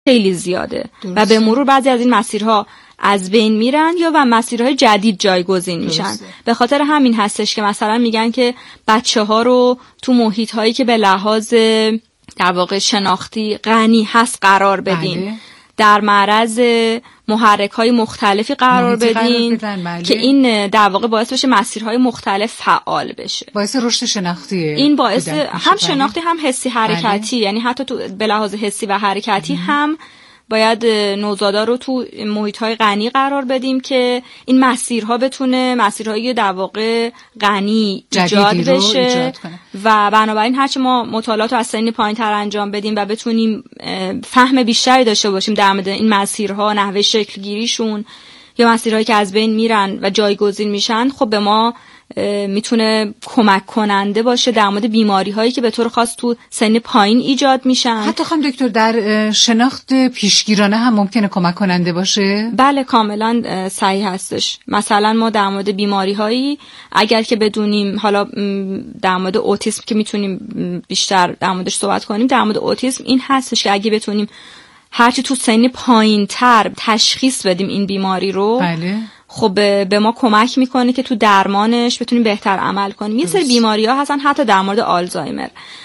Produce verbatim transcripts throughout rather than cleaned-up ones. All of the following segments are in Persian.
خیلی زیاده درست. و به مرور بعضی از این مسیرها از بین میرن یا و مسیرهای جدید جایگزین میشن. درسته. به خاطر همین هستش که مثلا میگن که بچه ها رو تو محیط هایی که به لحاظ در واقع شناختی غنی هست قرار بدین. بله. در معرض محرک های مختلفی قرار بدین قرار که این در واقع باعث بشه مسیرهای مختلف فعال بشه. باعث رشد شناختیه. این باعث هم شناختی هم حسی حرکتی. بله. یعنی حتی تو به لحاظ حسی و حرکتی ام. هم باید نوزادا رو تو محیط‌های غنی قرار بدیم که این مسیرها بتونه مسیرهای در واقع غنی ایجاد بشه ایجاد و بنابراین هرچه ما مطالعات رو از سن پایین‌تر انجام بدیم و بتونیم فهم بیشتری داشته باشیم در مورد این مسیرها، نحوه شکل گیریشون یا مسیرهایی که از بین میرن و جایگزین میشن، خب به ما میتونه کمک کننده باشه در مورد بیماری هایی که به طور خاص تو سن پایین ایجاد میشن. حتی خانم دکتر در شناخت پیشگیرانه هم ممکنه کمک کننده باشه؟ بله کاملا صحیح هستش. مثلا ما در مورد بیماری هایی اگر که بدونیم، حالا در مورد اوتیسم که میتونیم بیشتر در موردش صحبت کنیم، در مورد اوتیسم این هستش که اگه بتونیم هرچی تو سن پایین تر تشخیص بدیم این بیماری رو، بله. خب به ما کمک میکنه که تو درمانش بتونیم بهتر عمل کنیم. یه سری بیماری ها هستن حتی در مورد آلزایمر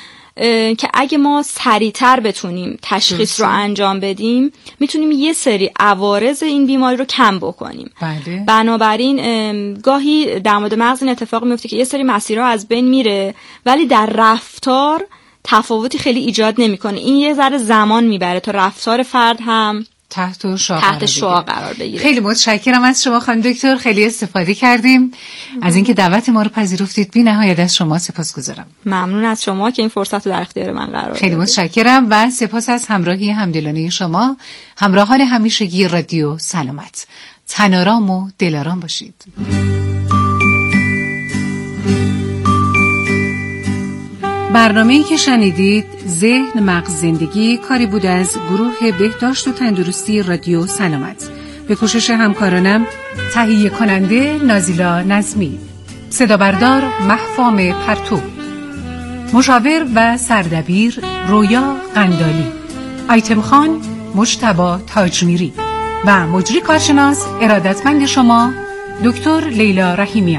که اگه ما سریعتر بتونیم تشخیص رو انجام بدیم میتونیم یه سری عوارض این بیماری رو کم بکنیم. بله. بنابراین گاهی در مورد مغز این اتفاق میفته که یه سری مسیرها از بین میره ولی در رفتار تفاوتی خیلی ایجاد نمیکنه. این یه ذره زمان میبره تا رفتار فرد هم تحت شعاع تحت شعاع قرار بگیره. خیلی متشکرم از شما خانم دکتر، خیلی استفاده کردیم از اینکه دعوت ما رو پذیرفتید. بی نهایت از شما سپاسگزارم. ممنون از شما که این فرصت رو در اختیار من قرار دادید. خیلی متشکرم و سپاس از همراهی همدلانه شما، همراهان همیشگی رادیو سلامت. تن‌آرام و دل‌آرام باشید. برنامه‌ای که شنیدید ذهن مغز زندگی کاری بود از گروه بهداشت و تندرستی رادیو سلامت به کوشش همکارانم تهیه کننده نازیلا نظمی، صدا بردار مهفام پرتو، مشاور و سردبیر رویا قندالی، آیتم خان مجتبی تاجمیری و مجری کارشناس ارادتمند شما دکتر لیلا رحیمیان.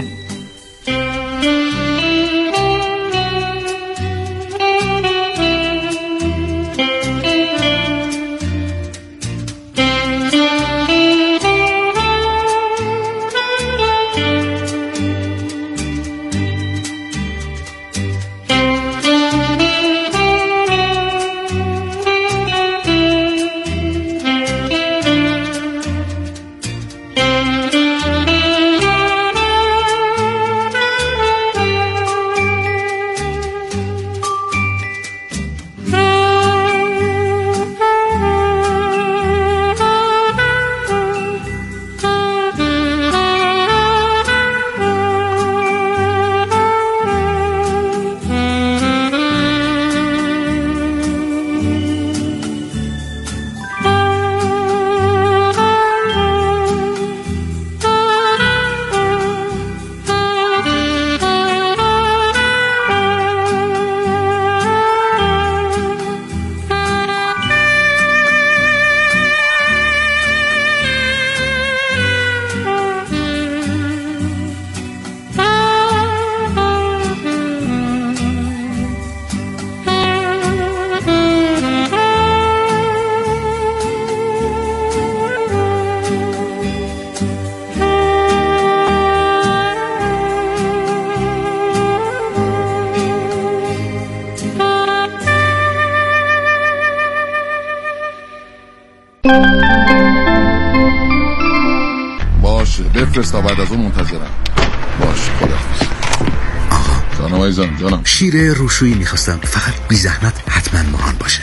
باشه بفرست تا بعد از اون منتظرم. باشه خداحافظ. آقا جانم عزیزم جانم. شیر روشویی میخواستم، فقط بی زحمت حتما ماهان باشه.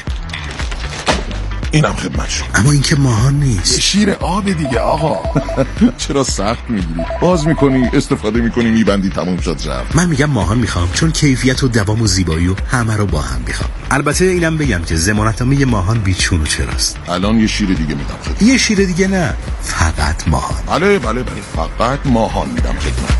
اینم خدمت شما. اما این که ماهان نیست. شیر آب دیگه آقا. چرا سخت میگیری؟ باز میکنی استفاده میکنی میبندی تموم شد رفت. من میگم ماهان میخوام چون کیفیت و دوام و زیبایی و همه رو با هم میخوام. البته اینم بگم که ضمانتنامه ماهان بیچون و چراست. الان یه شیر دیگه میدم خدمت. یه شیر دیگه نه، فقط ماهان. بله بله بله فقط ماهان میدم خدمت.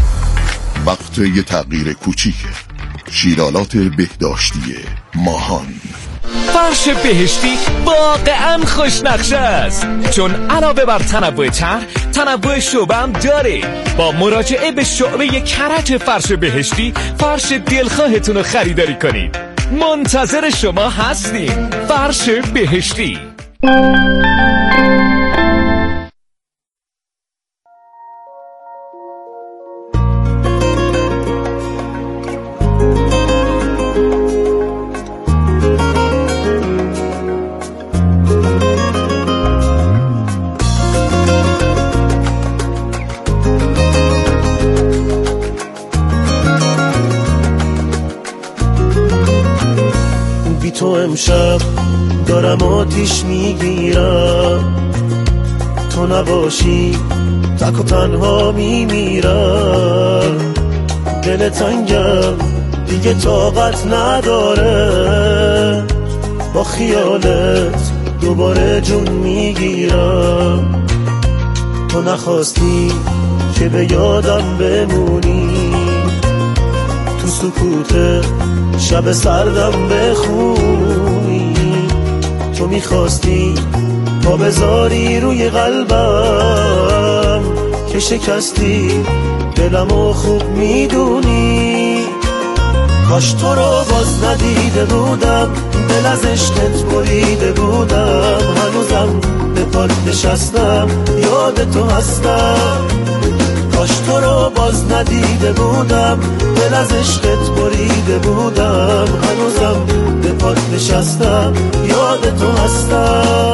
وقت یه تغییر کوچیکه. شیرالات بهداشتی ماهان. فرش بهشتی واقعا خوشنقشه است، چون علاوه بر تنوع طرح، تنوع شعبه هم داره. با مراجعه به شعبه کرج فرش بهشتی فرش دلخواهتون رو خریداری کنید. منتظر شما هستیم. فرش بهشتی. تو امشب دارم آتیش میگیرم، تو نباشی تک و تنها میمیرم. دل تنگم دیگه طاقت نداره، با خیالت دوباره جون میگیرم. تو نخواستی که به یادم بمونی، تو سکوت شب سردم بخونی. تو میخواستی پا بذاری روی قلبم که شکستی دلمو خوب میدونی. کاش تو رو باز ندیده بودم، دل از عشقت بریده بودم. هنوزم به پات نشستم، یاد تو هستم. کاش تو رو باز ندیده بودم، دل از عشقت بریده بودم. هنوزم به پات نشستم، یاد تو هستم.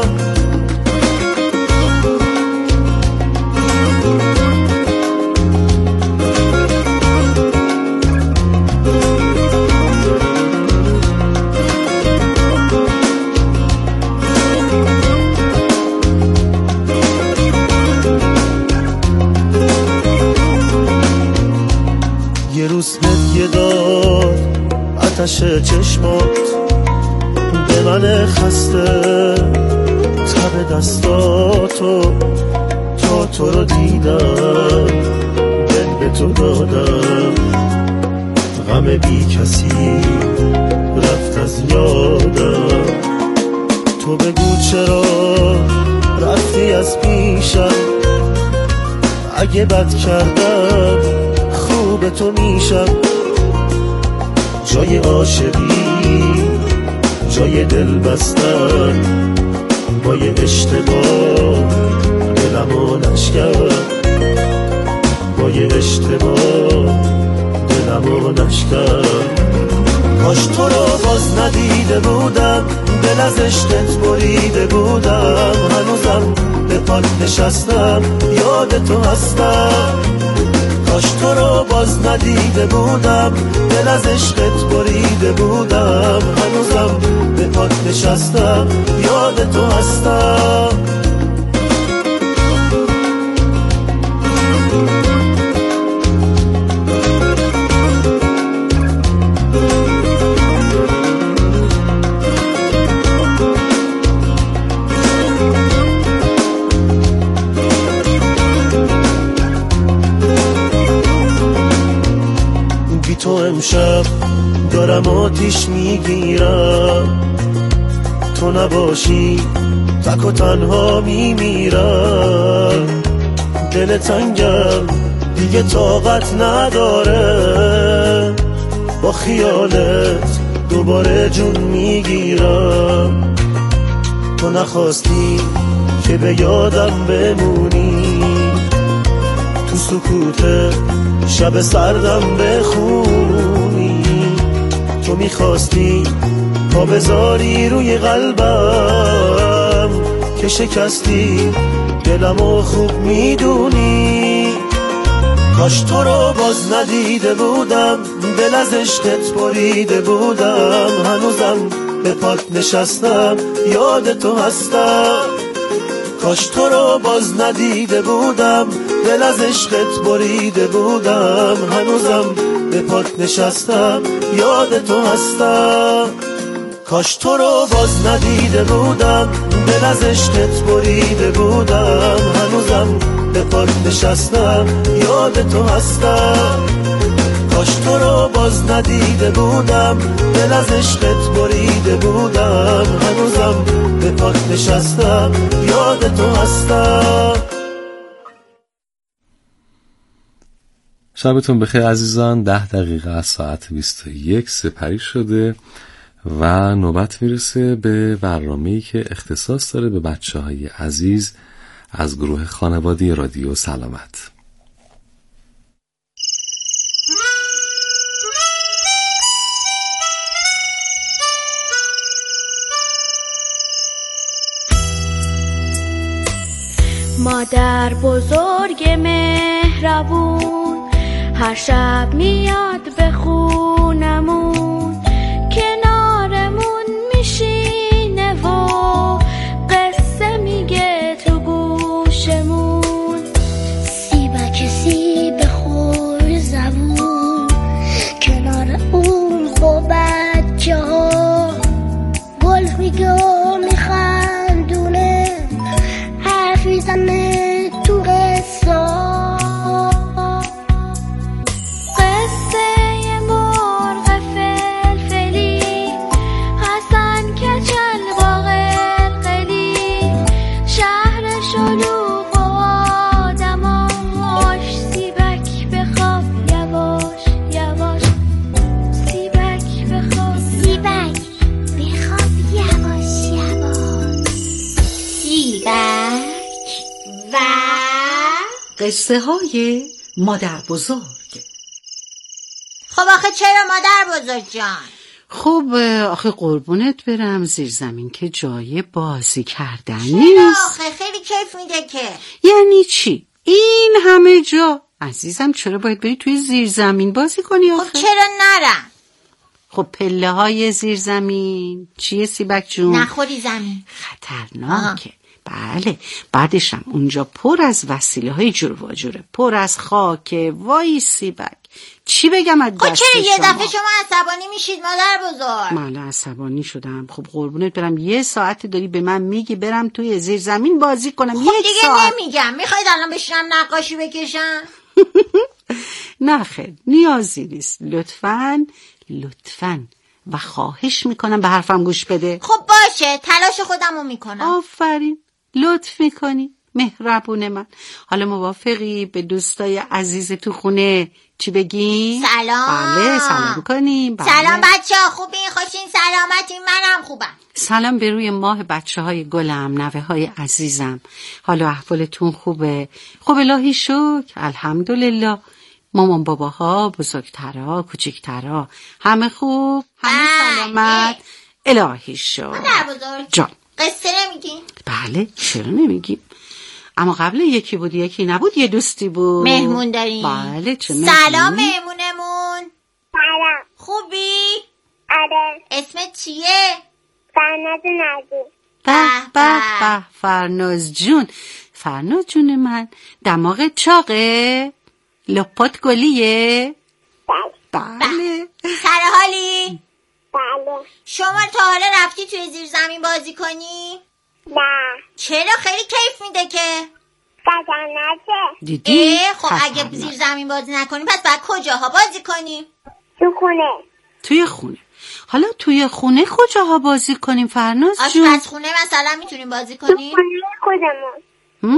یه روز هدیه داد آتش چشمات به من خسته، تب دستاتو تا تو رو دیدم، دل به تو دادم. غم بی کسی رفت از یادم، تو بگو چرا رفتی از پیشم. اگه بد کردم خوب تو میشم. جای عاشقی جای دل بستن، با یه اشتباه دلمو نشکن. با یه اشتباه دلمو نشکن. کاش تو رو باز ندیده بودم، دل از عشقت بریده بودم. هنوزم به پات نشستم، یاد تو هستم. کاش تو رو باز ندیده بودم، دل از عشقت بریده بودم. هنوزم به پات نشستم، یاد تو هستم. تو امشب دارم آتیش میگیرم، تو نباشی تک و تنها میمیرم. دل تنگم دیگه طاقت نداره، با خیالت دوباره جون میگیرم. تو نخواستی که به یادم بمونی، تو سکوت شب سردم بخونی. تو میخواستی پا بذاری روی قلبم که شکستی دلمو خوب میدونی. کاش تو رو باز ندیده بودم، دل از عشقت بریده بودم. هنوزم به پات نشستم، یاد تو هستم. کاش تو رو باز ندیده بودم، دل از عشقت بریده بودم. هنوزم به پات نشستم، یاد تو هستم. کاش تو رو باز ندیده بودم، دل از عشقت بریده بودم. هنوزم به پات نشستم، یاد تو هستم. کاش تو رو باز ندیده بودم، دل از عشقت بریده بودم، هنوزم به پات نشستم، یاد تو هستم. شبتون بخیر عزیزان. ده دقیقه از ساعت بیست و یک سپری شده و نوبت میرسه به برنامه‌ای که اختصاص داره به بچه‌های عزیز از گروه خانوادگی رادیو سلامت. مادر بزرگ مهربون هر شب میاد به خونمون، کنارمون میشینه و قصه میگه تو گوشمون. سیبک سیب خور زبون کنار اون با بچه ها، گل میگه و میخندونه، حرف میزنه تو قصه. قصه های مادر بزرگ. خب آخه چرا مادر بزرگ جان؟ خب آخه قربونت برم، زیر زمین که جای بازی کردن چرا نیست. آخه خیلی کیف میده که. یعنی چی؟ این همه جا عزیزم، چرا باید بری توی زیر زمین بازی کنی آخه؟ خب چرا نرم؟ خب پله های زیر زمین چیه سیبک جون؟ نخوری زمین خطرناکه. بله، بعدشم اونجا پر از وسیله های جور و جوره، پر از خاکه. وای سیبک، چی بگم از دست شما؟ خب چرا یه دفعه شما شما عصبانی میشید مادر بزرگ؟ من عصبانی شدم؟ خب قربونت برم، یه ساعت داری به من میگی برم توی زیر زمین بازی کنم. خب یک دیگه ساعت نمیگم. میخواید الان بشینم نقاشی بکشم؟ نه خیر، نیازی نیست. لطفاً لطفاً و خواهش میکنم به حرفم گوش بده. خب باشه، تلاش خودمو میکنم. آفرین، لطف میکنی، مهربون من. حالا موافقی به دوستای عزیز تو خونه چی بگیم؟ سلام. بله، سلام کنیم. بله. سلام بچه ها، خوبین؟ خوشین؟ سلامتین؟ منم خوبم. سلام به روی ماه بچه های گلم، نوه های عزیزم. حالا احوالتون خوبه؟ خب الهی شکر، الحمدلله. مامان باباها، بزرگترها، کوچیکترها همه خوب، همه سلامت، الهی شکر. مادر بزرگ جان، قصه نمیگین؟ بله، چرا نمیگیم؟ اما قبل یکی بود یکی نبود، یه دوستی بود. مهمون داریم؟ بله، چه سلام مهمونمون. سلام. خوبی؟ آره. اسمت چیه؟ فرناز نازی. به به به، فرناز جون. فرناز جون من، دماغت چاقه؟ لپات گلیه؟ بله. بله. سر حالی؟ بله. شما تا حالا رفتی توی زیر زمین بازی کنی؟ نه. چرا؟ خیلی کیف میده که. خطرناکه. دیدی؟ خب اگه زیر زمین بازی نکنیم پس باید کجاها بازی کنیم؟ تو خونه. توی خونه. حالا توی خونه کجاها بازی کنیم فرناز جون؟ آشپزخونه مثلا میتونیم بازی کنیم؟ تو خونه خودمون. هم؟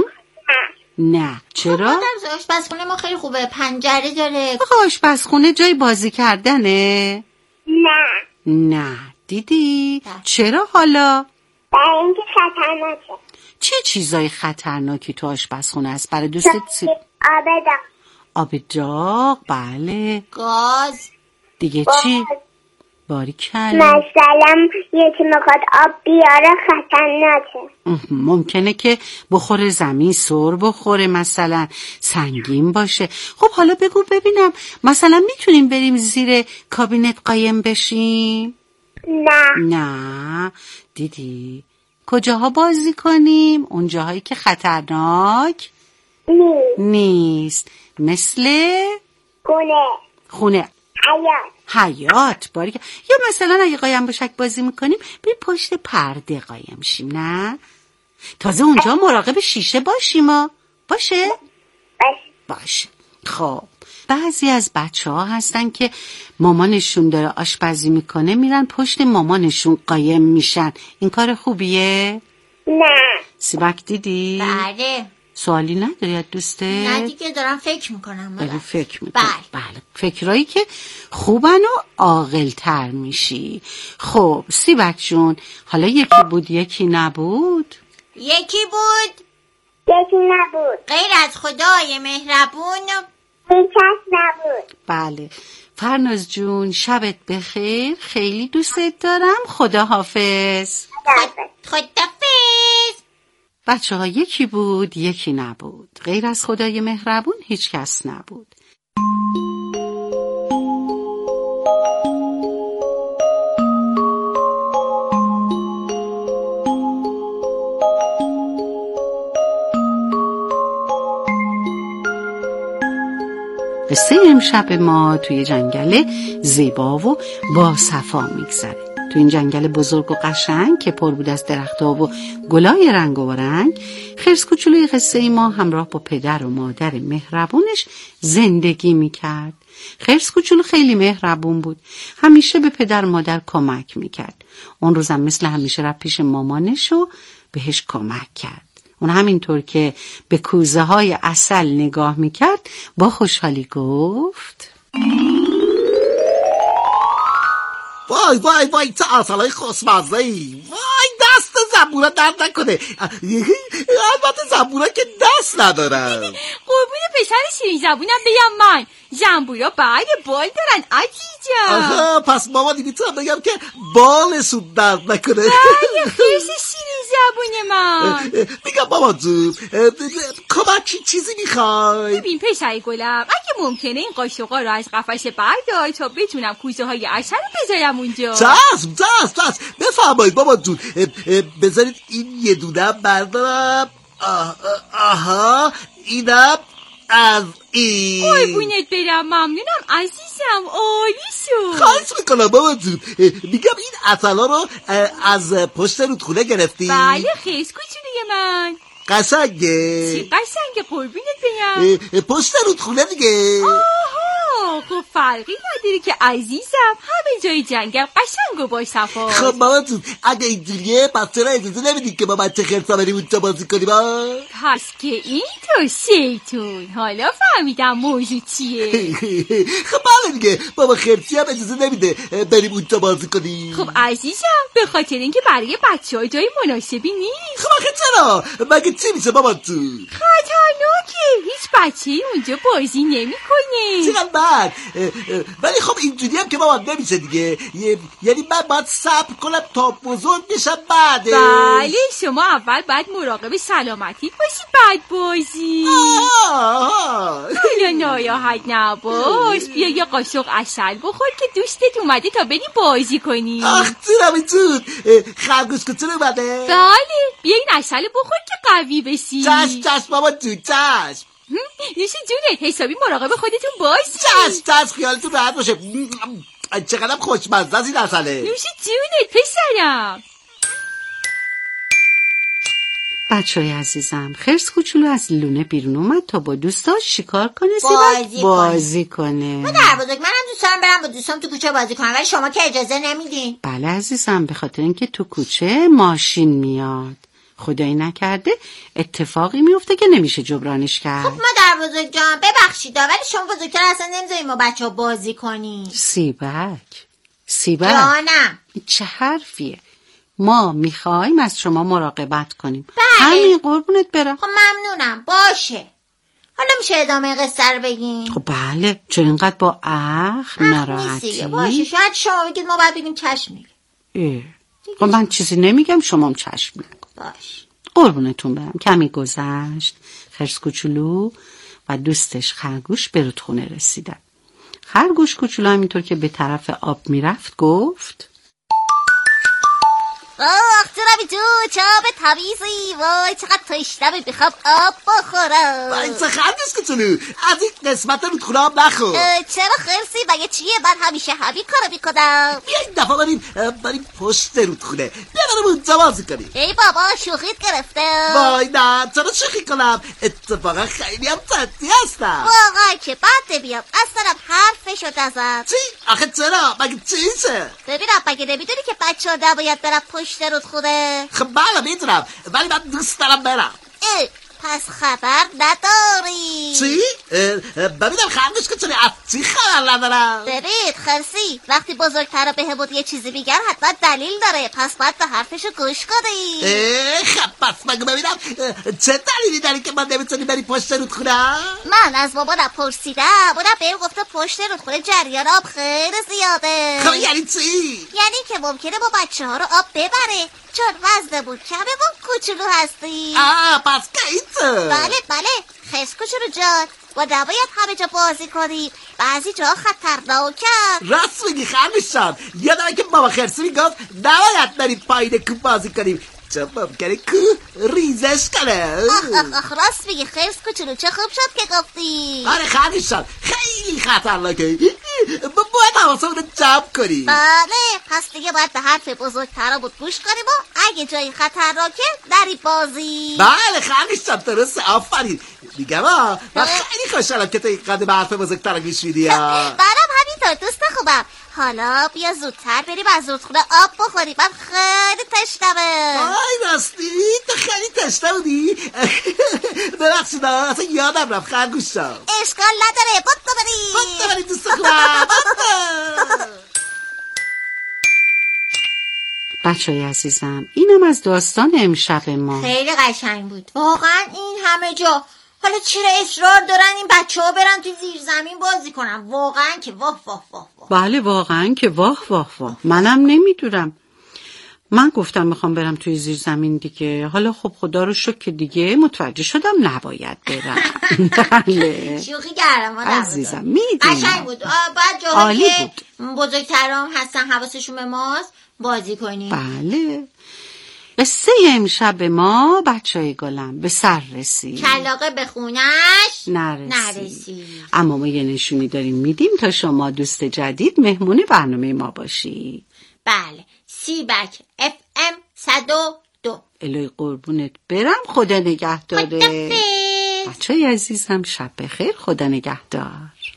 نه. چرا؟ خب آشپزخونه ما خیلی خوبه، پنجره داره. آخه آشپزخونه جای بازی کردنه؟ نه. نه. دیدی؟ چرا حالا؟ برای اینکه خطرناکه. چه چیزای خطرناکی تو آشپزخونه است برای دوستت؟ سی... آب داغ. آب داغ، بله. گاز. دیگه باز. چی؟ باریکلا. مثلا یکی میخواد آب بیاره خطرناکه. ممکنه که بخوره زمین، سر بخوره، مثلا سنگین باشه. خب حالا بگو ببینم، مثلا میتونیم بریم زیر کابینت قایم بشیم؟ نه. نه. دیدی؟ کجاها بازی کنیم؟ اون جاهایی که خطرناک نیست. نیست. مثل خونه. خونه. حیات. حیات. باریکلا. یا مثلا اگه قایم باشک بازی میکنیم بریم پشت پرده قایم شیم. نه؟ تازه اونجا مراقب شیشه باشیم. ها باشه؟ باشه. باشه. خب بعضی از بچه ها هستن که مامانشون داره آشپزی میکنه میرن پشت مامانشون قایم میشن. این کار خوبیه؟ نه. سیبک دیدی؟ بله. سوالی نداری از دوسته؟ نه دیگه دارم فکر میکنم. بله فکر میکنم. بله. بله فکرایی که خوبن و عاقل تر میشی. خب سیبک جون، حالا یکی بود یکی نبود؟ یکی بود یکی نبود. غیر از خدای مهربون هیچ کس نبود. بله. فرناز جون شبت بخیر، خیلی دوستت دارم، خدا حافظ. خداحافظ. بچه ها یکی بود یکی نبود، غیر از خدای مهربون هیچ کس نبود. قصه امشب ما توی جنگل زیبا و با صفا میگذره. تو این جنگل بزرگ و قشنگ که پر بود از درخت‌ها و گلای رنگ و رنگ، خرس کوچولوی قصه ما همراه با پدر و مادر مهربونش زندگی میکرد. خرس کوچولو خیلی مهربون بود، همیشه به پدر و مادر کمک میکرد. اون روزم مثل همیشه رفت پیش مامانش و بهش کمک کرد. اون همینطور که به کوزه های عسل نگاه میکرد با خوشحالی گفت: وای وای وای چه عسلای خوشمزه‌ای، وای دست زبورا درد نکنه. البته زبورا که دست ندارن. قربون پسر شیرین زبونم بگم من، زنبورا بعد بال دارن عزیزم. آها پس مامانی میتونم بگم که بالشون درد نکنه. بله خیلی شیرین زبون من. میگم مامان جون کمکی چیزی میخوای؟ ببین پسر گلم، اگه ممکنه این قاشقا رو از قفش بردار تا بتونم کوزه های عسل رو بذارم اونجا. چشم چشم چشم بفرمایید مامان جون. بذارید این یه دونه بردارم. آه آها اینم از این. قربونت برم، ممنونم عزیزم، عالی شد. خواهش میکنم بابا جون. میگم این عسلا رو از پشت رودخونه گرفتی؟ بله خیس کوچولوی من. قشنگه؟ چی قشنگه قربونت برم. پشت رودخونه دیگه. آها خب فرقی نداره که عزیزم، همه جای جنگل قشنگ و با صفا. خب مامان جون اگه اینجوریه پس چرا اجازه نمیدید که ما بچه خرسا بریم اونجا بازی کنیم؟ پس که این تو شیطون، حالا فهمیدم موضوع چیه. خب بله دیگه بابا خرسی هم اجازه نمیده بریم اونجا بازی کنیم. خب عزیزم به خاطر اینکه برای بچه ها جای مناسبی نیست. خب آخه چرا؟ مگه چی میشه مامان جون؟ خطرناکه، هیچ بچه ای اونجا بازی نمی کنه. چقدر بد. ولی خب اینجوری هم که مامان نمیشه دیگه، یعنی من باید صبر کنم تا بزرگ بشم بعد. بله شما اول باید مراقب سلامتیت باشی بعد بازی. حالا ناراحت نباش، بیا یه قاشق عسل بخور که دوستت اومده تا بریم بازی کنی. آخ جونم جون، خرگوش کوچولو اومده؟ بله بیا این عسل بخور که قوی بشی. چشم چشم بابا جون چشم. نوشی جونت حسابی مراقب خودتون باشی. چشم چشم خیالتون راحت باشه. چقدر خوشمزه است این عسله. نوشی جونت پسرم. بچه های عزیزم، خرس کوچولو از لونه بیرون اومد تا با دوستاش شکار کنه، بازی, بازی کنه. مادر بزرگ منم دوست دارم برم با دوستام تو کوچه بازی کنم، ولی شما که اجازه نمیدین. بله عزیزم، به خاطر اینکه تو کوچه ماشین میاد، خدایی نکرده اتفاقی میفته که نمیشه جبرانش کرد. خب مادر بزرگ جان ببخشید ولی شما بزرگتر اصلا نمیذاریم ما بچه ها بازی کنیم. سیبک سیبک جانم چه حرفیه؟ ما میخوایم از شما مراقبت کنیم. بله. همین قربونت برم. خب ممنونم باشه. حالا میشه ادامه قصه رو بگین؟ خب بله، چون اینقدر با اخ ناراحتی؟ باشه شاید شما بگید ما باید بگیم چشم میگه. خب من چیزی نمیگم شما هم چشم میگم. باش. قربونتون برم. کمی گذشت، خرس کوچولو و دوستش خرگوش به رودخونه رسیدن. خرگوش کوچولو همینطور که به طرف آب میرفت گفت: آخ جنابی جو چه آب تمیزی، وای چقدر تشنمه بخوام آب بخورم. وای چه خندیست که چلو از این قسمت رودخونه آب نخور. چرا خرسی مگه چیه؟ من همیشه همین کارو میکنم. بیا این دفعه بریم بریم پشت رودخونه، بیا بریم اونجا بازی کنیم. ای بابا شوخیت گرفته. وای نه چرا شوخی کنم، اتفاقا خیلی هم جدی هستم. واقعا که بد نمیام، اصلا حرفشو نزن. چی؟ آخه چرا؟ مگه چیشه؟ ببینم مگه نمیدونی که بچه ها نباید برم پشت رودخونه؟ خب بله میدونم، ولی من دوست دارم برم. اه پس خبر نداری؟ چی؟ ببینم خرگوش که چلی از چی خبر ندارم؟ ببین خرسی وقتی بزرگتر به همون یه چیزی میگن حتما دلیل داره، پس باید به حرفشو گوش کنی. خب پس مگه ببینم چه دلیلی داری که من نمیتونی بری پشت رودخونه؟ من از مامانم پرسیدم، اونم بهم گفته پشت رودخونه جریان آب خیلی زیاده. خب یعنی چی؟ یعنی که ممکنه با بچه ها رو آب ببره، چون وزنمون کمه و کوچولو هستی. آه پس که اینطور. بله بله خیس کوچولو جان، و نباید همه جا بازی کنیم، بعضی جا خطرناکه. راست میگی خرگوش جان، یادمه که بابا خرسی میگفت نباید بریم پایین کوه بازی کنیم چون ممکنه کوه ریزش کنه. آخ آخ آخ راست میگی خیس کوچولو، چه خوب شد که گفتی. آره خرگوش جان خیلی خطرناکه، باید حواسمون رو جمع کنیم. بله پس دیگه باید به حرف بزرگترامون گوش کنیم و اگه جایی خطرناکه نری بازی. بله خرگوش جان درسته، آفرین. میگم آه من خیلی خوشحالم که تو این قدر به حرف بزرگتر گوش میدی. برام همینطور دوست خوبم. حالا بیا زودتر بریم از رودخونه آب بخوریم، من خیلی تشنمه. آی راستی تو خیلی تشنه بودی؟ ببخشید اصلا یادم رفت خرگوش جان. اشکال نداره، بود تو بریم بود تو بریم دوست خوبم. بچه های عزیزم اینم از داستان امشب ما. خیلی قشنگ بود واقعا این همه جا. حالا چرا اصرار دارن این بچه ها برن توی زیر زمین بازی کنن؟ واقعا که واه واه واه واه. بله واقعا که واه واه واه. منم نمیدونم، من گفتم میخوام برم توی زیر زمین دیگه. حالا خب خدا رو شکر که دیگه متوجه شدم نباید برم. بله شوخی کردم عزیزم، میدونم قشنگ بود. بعد جاهایی که بزرگترام هستن حواسشون به ماست بازی کنیم. بله قصه امشب ما بچه های گلم به سر رسید، کلاغه به خونش نرسید. نرسید. اما ما یه نشونی داریم میدیم تا شما دوست جدید مهمون برنامه ما باشی. بله سیبک اف ام صد و دو. الهی قربونت برم، خدا نگهداره. بچه های عزیزم شب بخیر، خدا نگهدار.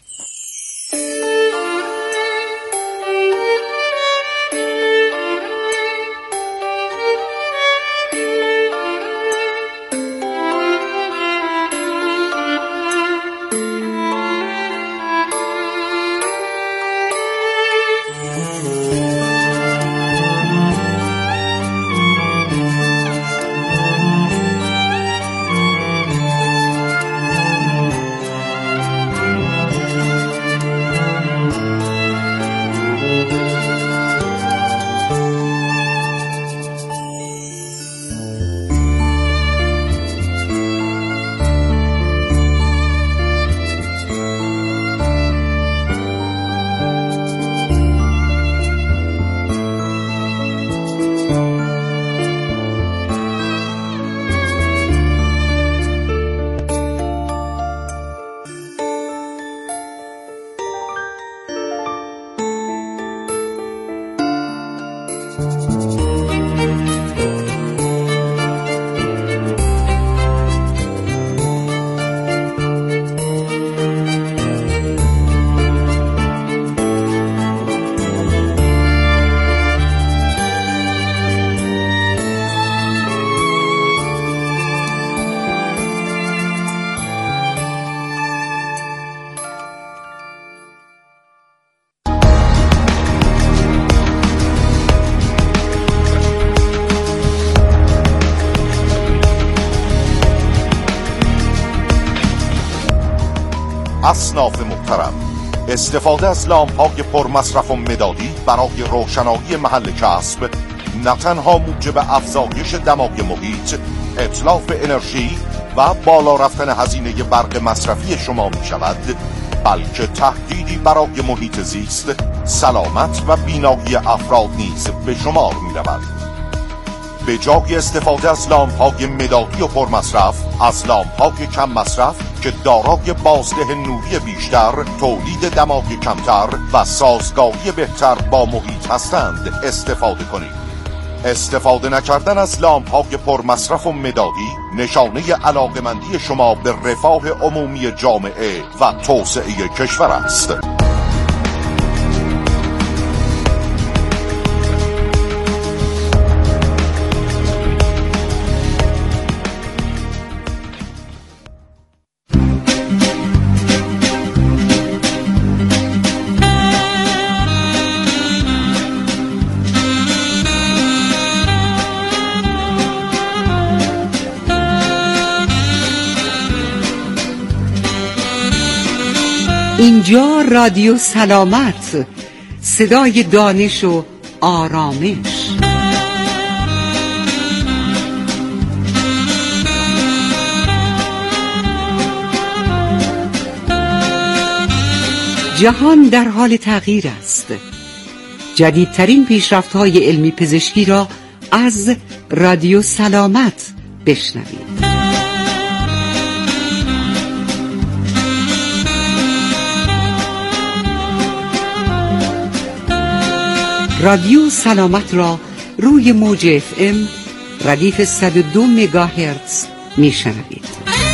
اصناف محترم، استفاده از لامپ‌های پرمصرف و مدادی برای روشنایی محل کسب نه تنها موجب افزایش دمای محیط، اتلاف انرژی و بالا رفتن هزینه برق مصرفی شما می شود، بلکه تهدیدی برای محیط زیست، سلامت و بینایی افراد نیز به شمار می رود. به جای استفاده از لامپ‌های مدادی و پرمصرف، از لامپ‌های کم مصرف که دارای بازده نوری بیشتر، تولید دماغ کمتر و سازگاری بهتر با محیط هستند استفاده کنید. استفاده نکردن از لامپ‌های پرمصرف و مدادی نشانه علاقه‌مندی شما به رفاه عمومی جامعه و توسعه کشور است. اینجا رادیو سلامت، صدای دانش و آرامش. جهان در حال تغییر است. جدیدترین پیشرفت‌های علمی پزشکی را از رادیو سلامت بشنوید. رادیو سلامت را روی موج اف ام ردیف صد و دو مگاهرتز میشنوید.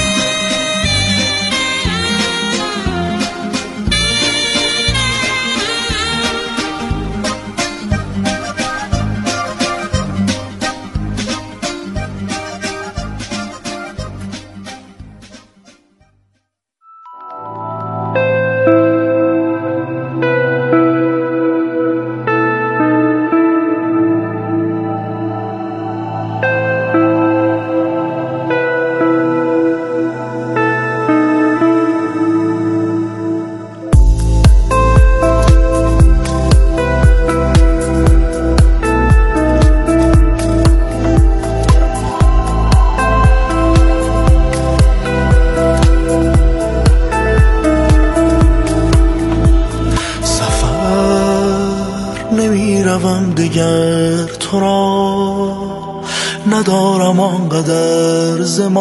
ندارم آنقدر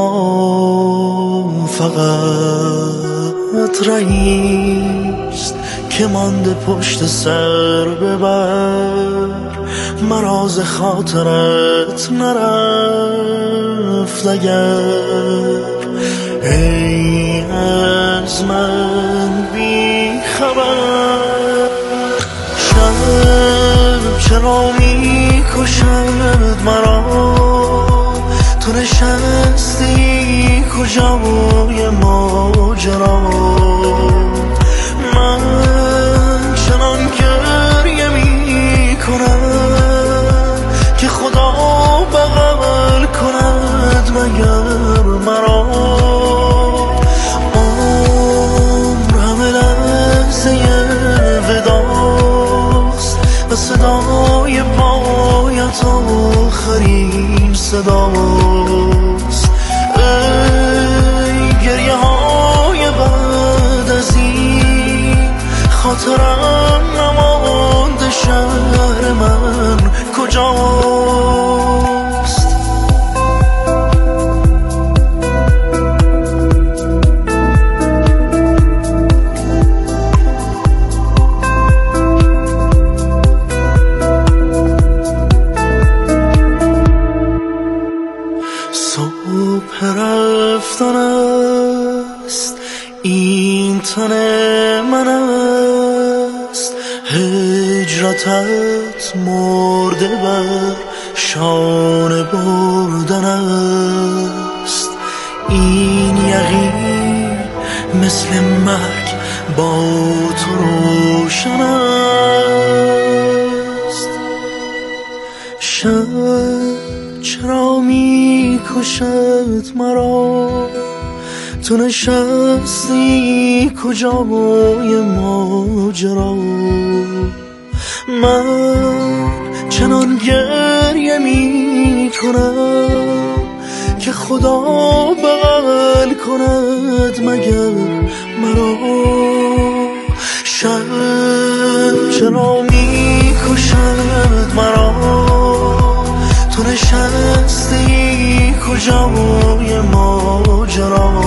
زمان، فقط رئیست که مانده پشت سر ببر، مراز خاطرت نرفت اگر ای از من بی خبر. شب چرا می کشد مرا، تو نشستی کجای ماجرا، من چنان گریه می کنم که خدا بغل کند مگر مرا. عمر همه لحظه وداست و صدای پایت آخرین صداست. ای گریه های بعد از این، خاطرم نمانده شهر من کجاست. رفتن است این تن من است، هجرتت مرده بر شانه بردن است. این یقین مثل مرگ با تو روشن است. شب چرا می کشد مرا، تو نشستی کجای ماجرا، من چنان گریه می کنم که خدا بغل کند مگر مرا. شب چرا می کشد مرا، تو نشستی کجای ماجرا